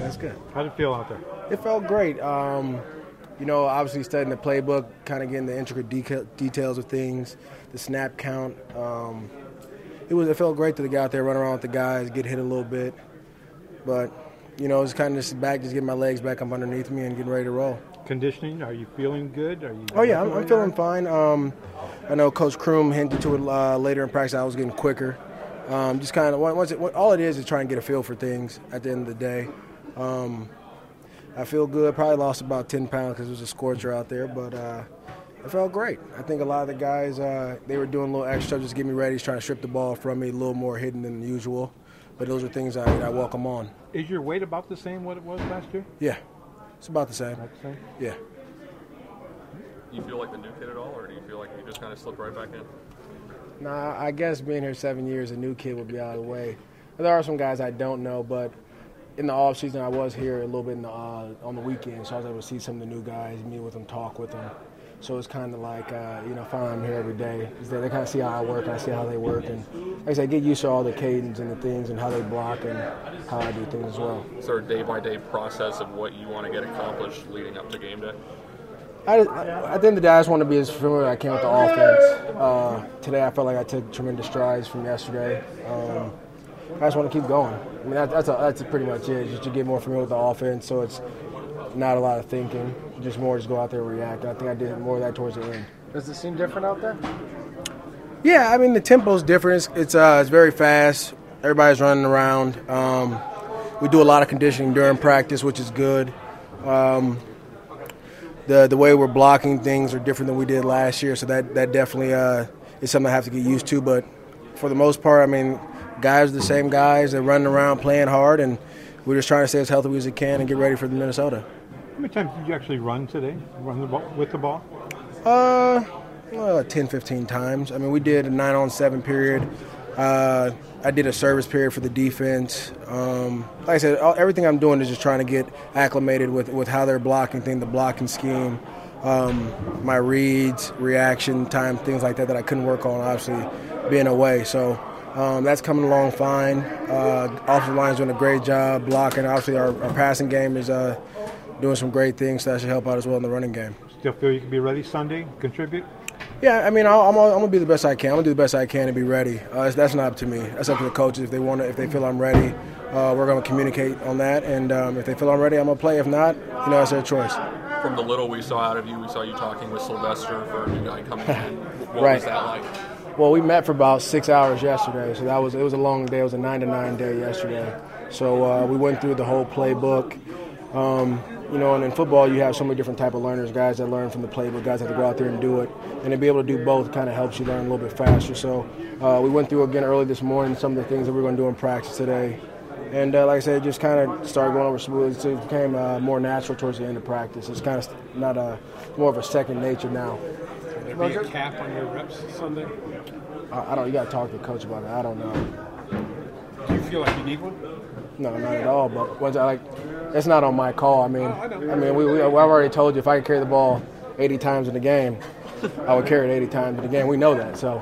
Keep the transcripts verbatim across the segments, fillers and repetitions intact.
That's good. How did it feel out there? It felt great. Um, you know, obviously studying the playbook, kind of getting the intricate deca- details of things, the snap count. Um, it was. It felt great to get out there, run around with the guys, get hit a little bit. But, you know, it's kind of just back, just getting my legs back up underneath me and getting ready to roll. Conditioning, are you feeling good? Are you? Oh, yeah, I'm, I'm feeling fine. Um, I know Coach Kroom hinted to it uh, later in practice. I was getting quicker. Um, just kind of, once it, all it is is trying to get a feel for things at the end of the day. Um, I feel good. Probably lost about ten pounds because it was a scorcher out there, but uh, it felt great. I think a lot of the guys, uh, they were doing a little extra just to get me ready, trying to strip the ball from me, a little more hidden than usual. But those are things I, I welcome on. Is your weight about the same what it was last year? Yeah, it's about the same. About the same? Yeah. Do you feel like the new kid at all, or do you feel like you just kind of slipped right back in? Nah, I guess being here seven years, a new kid would be out of the way. There are some guys I don't know, but in the off season, I was here a little bit in the, uh, on the weekend, so I was able to see some of the new guys, meet with them, talk with them. So it's kind of like, uh, you know, fine, I'm here every day. They, they kind of see how I work, I see how they work, and like I said, get used to all the cadence and the things and how they block and how I do things as well. Is there a day-by-day process of what you want to get accomplished leading up to game day? I, I, at the end of the day, I just want to be as familiar as I can with the offense. Uh, today, I felt like I took tremendous strides from yesterday. Um, I just want to keep going. I mean, that, that's a, that's pretty much it, just to get more familiar with the offense. So it's not a lot of thinking, just more just go out there and react. And I think I did more of that towards the end. Does it seem different out there? Yeah, I mean, the tempo's different. It's uh, it's very fast. Everybody's running around. Um, we do a lot of conditioning during practice, which is good. Um, the the way we're blocking things are different than we did last year, so that, that definitely uh, is something I have to get used to. But for the most part, I mean, guys are the same guys. They're running around, playing hard, and we're just trying to stay as healthy as we can and get ready for the Minnesota. How many times did you actually run today, run the ball, with the ball? Uh, well, ten, fifteen times. I mean, we did a nine on seven period. Uh, I did a service period for the defense. Um, like I said, all, everything I'm doing is just trying to get acclimated with, with how they're blocking things, the blocking scheme, um, my reads, reaction time, things like that that I couldn't work on, obviously, being away. So um, that's coming along fine. Uh, offensive line's doing a great job blocking. Obviously, our, our passing game is uh, doing some great things, so that should help out as well in the running game. Still feel you can be ready Sunday, contribute? Yeah, I mean, I'll, I'm, I'm going to be the best I can. I'm going to do the best I can to be ready. Uh, that's not up to me. That's up to the coaches. If they want to, if they feel I'm ready, uh, we're going to communicate on that. And um, if they feel I'm ready, I'm going to play. If not, you know, that's their choice. From the little we saw out of you, we saw you talking with Sylvester for a new guy coming in. What Right. was that like? Well, we met for about six hours yesterday, so that was it was a long day. It was a nine to nine day yesterday. So uh, we went through the whole playbook. Um, you know, and in football, you have so many different type of learners, guys that learn from the playbook, guys that have to go out there and do it. And to be able to do both kind of helps you learn a little bit faster. So uh, we went through again early this morning some of the things that we're going to do in practice today. And uh, like I said, just kind of started going over smooth. So it became uh, more natural towards the end of practice. It's kind of not a, more of a second nature now. Will there be a cap on your reps Sunday? I, I don't. You got to talk to the coach about that. I don't know. Do you feel like you need one? No, not at all. But once I like, it's not on my call. I mean, Oh, I know. I mean, we, we I've already told you if I could carry the ball eighty times in the game, I would carry it eighty times in the game. We know that. So,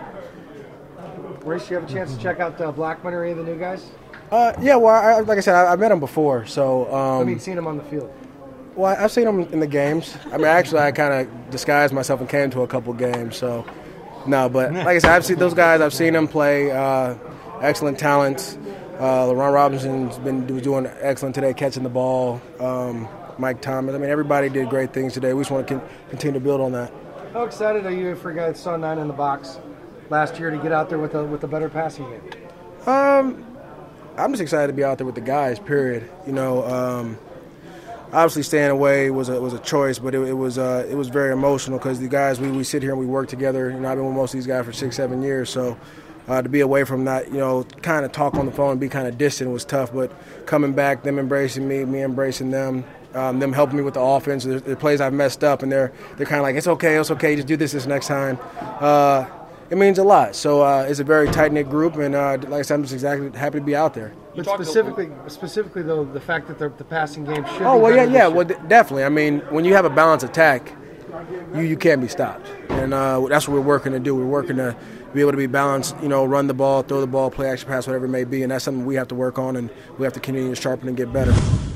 Race, you have a chance to check out uh, Blackman or any of the new guys? uh, yeah. Well, I, like I said, I, I met him before. So, um, I mean, seen him on the field. well, I've seen him in the games. I mean, actually, I kind of disguised myself and came to a couple games. So, no, but like I said, I've seen those guys. I've seen them play. Uh, excellent talents. Uh, LaRon Robinson's been was doing excellent today, catching the ball. Um, Mike Thomas. I mean, everybody did great things today. We just want to con- continue to build on that. How excited are you for a guy that saw nine in the box last year to get out there with a with a better passing game? Um, I'm just excited to be out there with the guys. Period. You know, um, obviously staying away was a was a choice, but it, it was uh, it was very emotional because the guys we, we sit here and we work together. You know, I've been with most of these guys for six, seven years, so. Uh, to be away from that, you know, kind of talk on the phone and be kind of distant was tough. But coming back, them embracing me, me embracing them, um, them helping me with the offense. The, the plays I've messed up, and they're they're kind of like, it's okay, it's okay, just do this this next time. Uh, it means a lot. So uh, it's a very tight-knit group, and uh, like I said, I'm just exactly happy to be out there. But specifically, specifically though, the fact that the, the passing game should. Oh be well, yeah, better yeah, this well, year. d- definitely. I mean, when you have a balanced attack, you you can't be stopped, and uh, that's what we're working to do. We're working to be able to be balanced, you know, run the ball, throw the ball, play action pass, whatever it may be, and that's something we have to work on, and we have to continue to sharpen and get better.